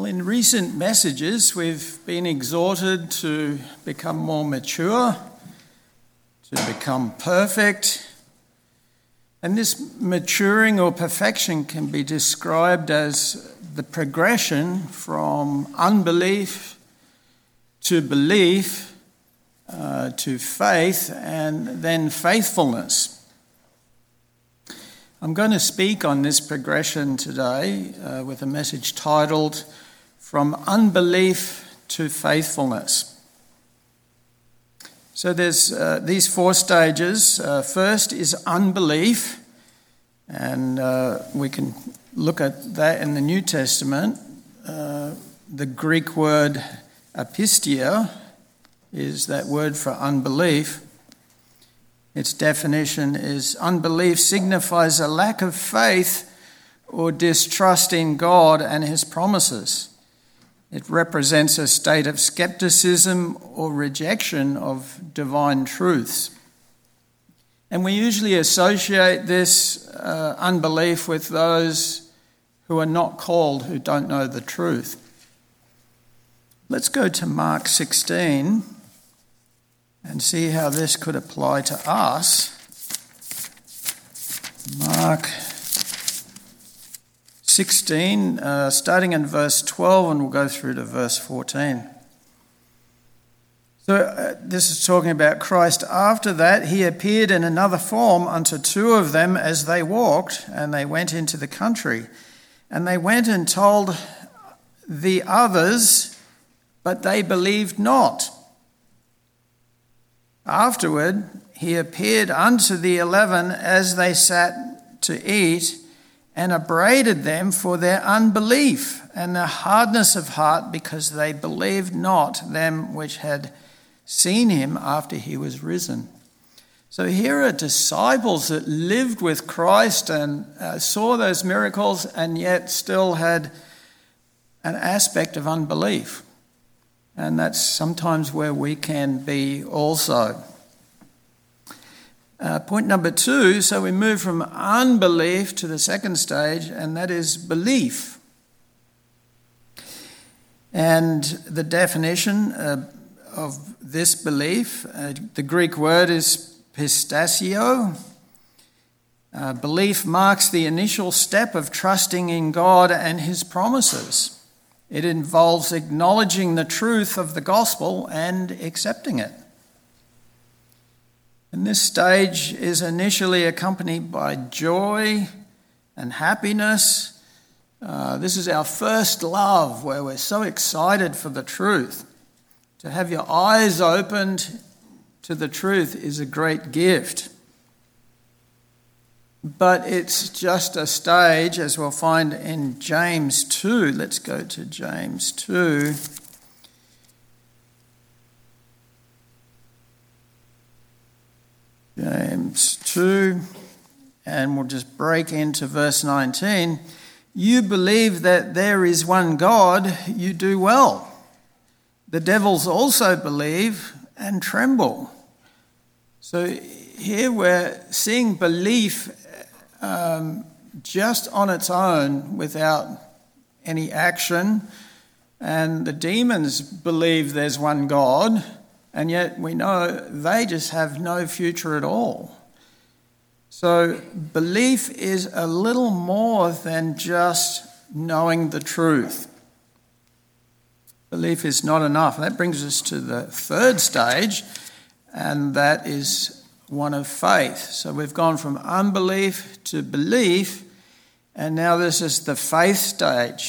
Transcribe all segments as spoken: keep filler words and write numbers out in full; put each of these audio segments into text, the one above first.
In recent messages, we've been exhorted to become more mature, to become perfect. And this maturing or perfection can be described as the progression from unbelief to belief uh, to faith and then faithfulness. I'm going to speak on this progression today uh, with a message titled From Unbelief to Faithfulness. So there's uh, these four stages. Uh, first is unbelief, and uh, we can look at that in the New Testament. Uh, the Greek word apistia is that word for unbelief. Its definition is unbelief signifies a lack of faith or distrust in God and his promises. It represents a state of skepticism or rejection of divine truths. And we usually associate this uh, unbelief with those who are not called, who don't know the truth. Let's go to Mark sixteen and see how this could apply to us. Mark sixteen, uh, starting in verse twelve, and we'll go through to verse fourteen. So uh, this is talking about Christ. After that, he appeared in another form unto two of them as they walked, and they went into the country. And they went and told the others, but they believed not. Afterward, he appeared unto the eleven as they sat to eat, and upbraided them for their unbelief and their hardness of heart, because they believed not them which had seen him after he was risen. So here are disciples that lived with Christ and uh, saw those miracles, and yet still had an aspect of unbelief. And that's sometimes where we can be also. Uh, point number two, so we move from unbelief to the second stage, and that is belief. And the definition uh, of this belief, uh, the Greek word is pistachio. Uh, belief marks the initial step of trusting in God and his promises. It involves acknowledging the truth of the gospel and accepting it. And this stage is initially accompanied by joy and happiness. Uh, this is our first love, where we're so excited for the truth. To have your eyes opened to the truth is a great gift. But it's just a stage, as we'll find in James two. Let's go to James two. James two, and we'll just break into verse nineteen. You believe that there is one God, you do well. The devils also believe and tremble. So here we're seeing belief Um, just on its own without any action, and the demons believe there's one God, and yet we know they just have no future at all. So belief is a little more than just knowing the truth. Belief is not enough. That brings us to the third stage, and that is one of faith. So we've gone from unbelief to belief, and now this is the faith stage.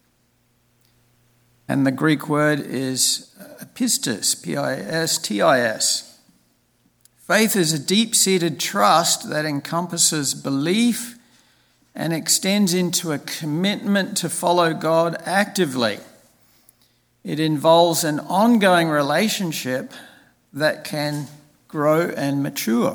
And the Greek word is pistis, P I S T I S. Faith is a deep-seated trust that encompasses belief and extends into a commitment to follow God actively. It involves an ongoing relationship that can grow and mature.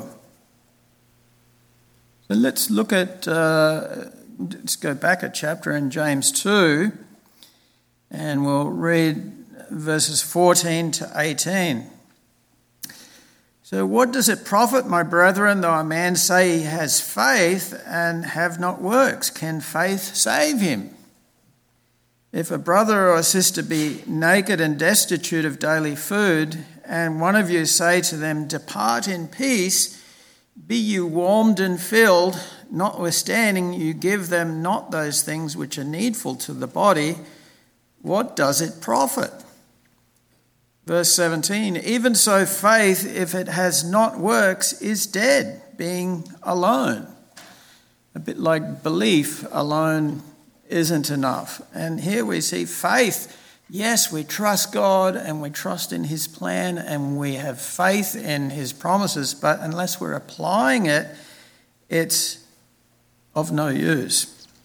So let's look at, uh, let's go back a chapter in James two, and we'll read verses fourteen to eighteen. So what does it profit, my brethren, though a man say he has faith and have not works? Can faith save him? If a brother or a sister be naked and destitute of daily food, and one of you say to them, 'Depart in peace, be you warmed and filled,' notwithstanding you give them not those things which are needful to the body, what does it profit?" Verse seventeen, "Even so faith, if it has not works, is dead, being alone." A bit like belief alone isn't enough. And here we see faith. Yes, we trust God and we trust in his plan and we have faith in his promises, but unless we're applying it, it's of no use.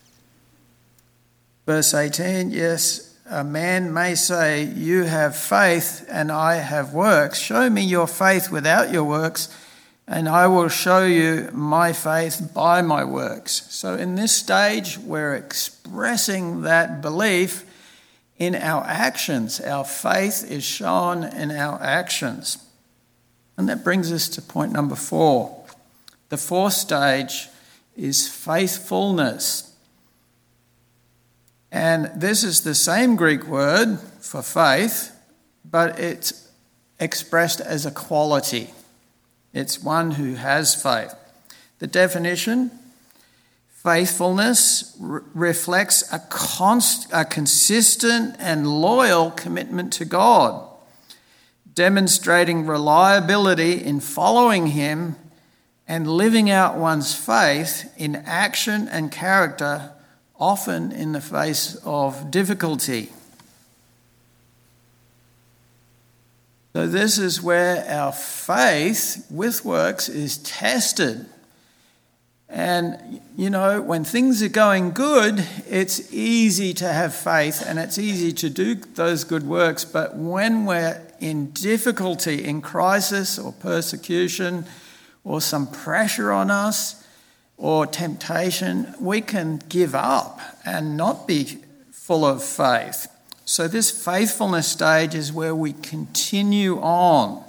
Verse eighteen, yes, a man may say, "You have faith and I have works. Show me your faith without your works, and I will show you my faith by my works." So in this stage, we're expressing that belief in our actions. Our faith is shown in our actions. And that brings us to point number four. The fourth stage is faithfulness. And this is the same Greek word for faith, but it's expressed as a quality. It's one who has faith. The definition: faithfulness re- reflects a, const- a consistent and loyal commitment to God, demonstrating reliability in following him and living out one's faith in action and character, often in the face of difficulty. So this is where our faith with works is tested. And, you know, when things are going good, it's easy to have faith and it's easy to do those good works. But when we're in difficulty, in crisis or persecution or some pressure on us or temptation, we can give up and not be full of faith. So this faithfulness stage is where we continue on.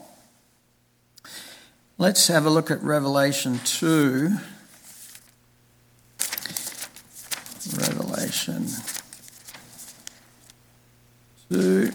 Let's have a look at Revelation two. Revelation two.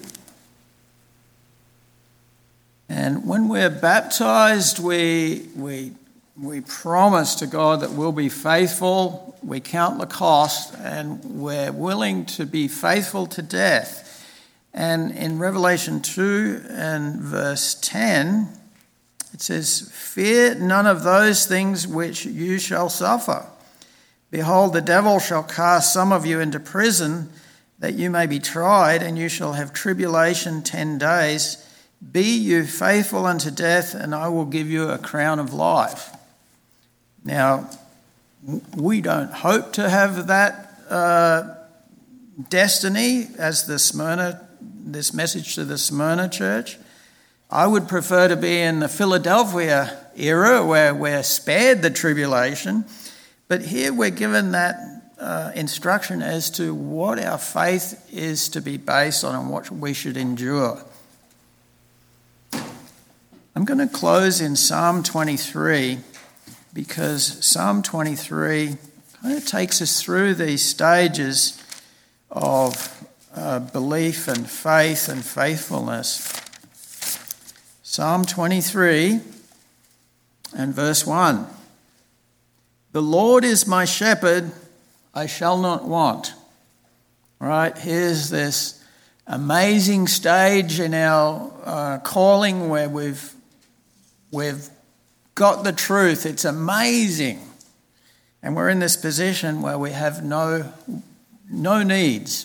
And when we're baptized, we, we, we promise to God that we'll be faithful, we count the cost, and we're willing to be faithful to death. And in Revelation two and verse ten, it says, "Fear none of those things which you shall suffer. Behold, the devil shall cast some of you into prison, that you may be tried, and you shall have tribulation ten days. Be you faithful unto death, and I will give you a crown of life." Now, we don't hope to have that uh, destiny as the Smyrna, this message to the Smyrna church. I would prefer to be in the Philadelphia era where we're spared the tribulation. But here we're given that uh, instruction as to what our faith is to be based on and what we should endure. I'm going to close in Psalm twenty-three, because Psalm twenty-three kind of takes us through these stages of uh, belief and faith and faithfulness. Psalm twenty-three and verse one. "The Lord is my shepherd, I shall not want." All right, here's this amazing stage in our uh, calling where we've we've got the truth. It's amazing. And we're in this position where we have no, no needs.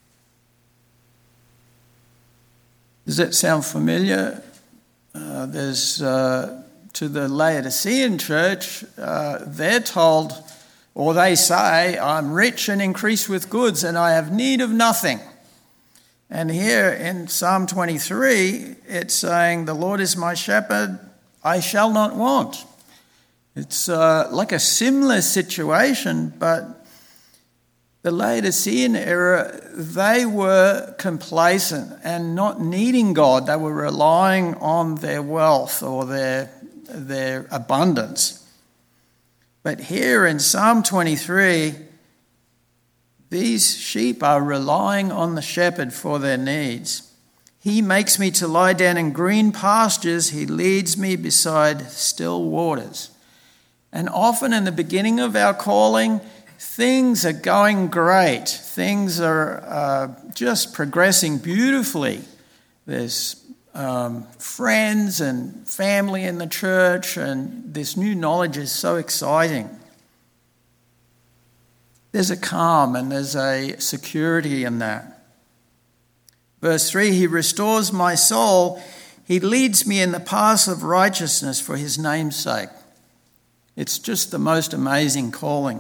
Does that sound familiar? Uh, there's... Uh, To the Laodicean church, uh, they're told, or they say, "I'm rich and increase with goods, and I have need of nothing." And here in Psalm twenty-three, it's saying, "The Lord is my shepherd, I shall not want." It's uh, like a similar situation, but the Laodicean era, they were complacent and not needing God. They were relying on their wealth or their their abundance. But here in Psalm twenty-three, These sheep are relying on the shepherd for their needs. He makes me to lie down in green pastures. He leads me beside still waters. And often in the beginning of our calling, things are going great. Things are uh, just progressing beautifully. There's um, friends and family in the church, and this new knowledge is so exciting. There's a calm and there's a security in that. Verse three, he restores my soul. He leads me in the paths of righteousness for his name's sake. It's just the most amazing calling.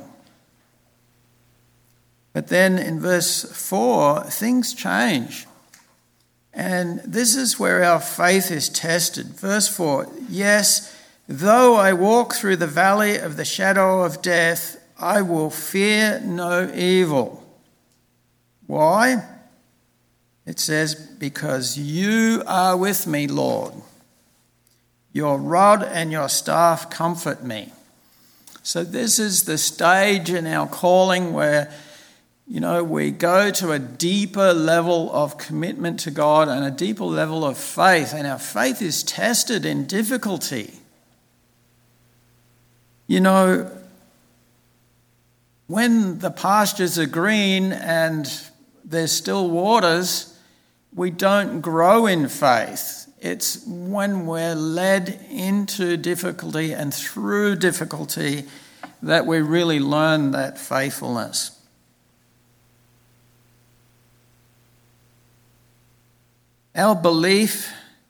But then in verse four, things change. And this is where our faith is tested. Verse four, yes, though I walk through the valley of the shadow of death, I will fear no evil. Why? It says, because you are with me, Lord. Your rod and your staff comfort me. So this is the stage in our calling where, you know, we go to a deeper level of commitment to God and a deeper level of faith. And our faith is tested in difficulty. You know, when the pastures are green and there's still waters, we don't grow in faith. It's when we're led into difficulty and through difficulty that we really learn that faithfulness. Our belief,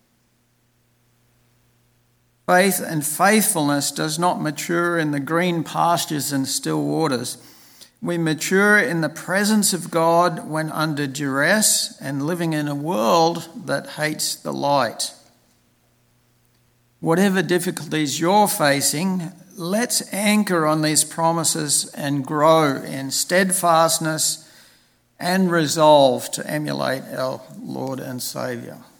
faith and faithfulness does not mature in the green pastures and still waters. We mature in the presence of God when under duress and living in a world that hates the light. Whatever difficulties you're facing, let's anchor on these promises and grow in steadfastness and resolve to emulate our Lord and Saviour.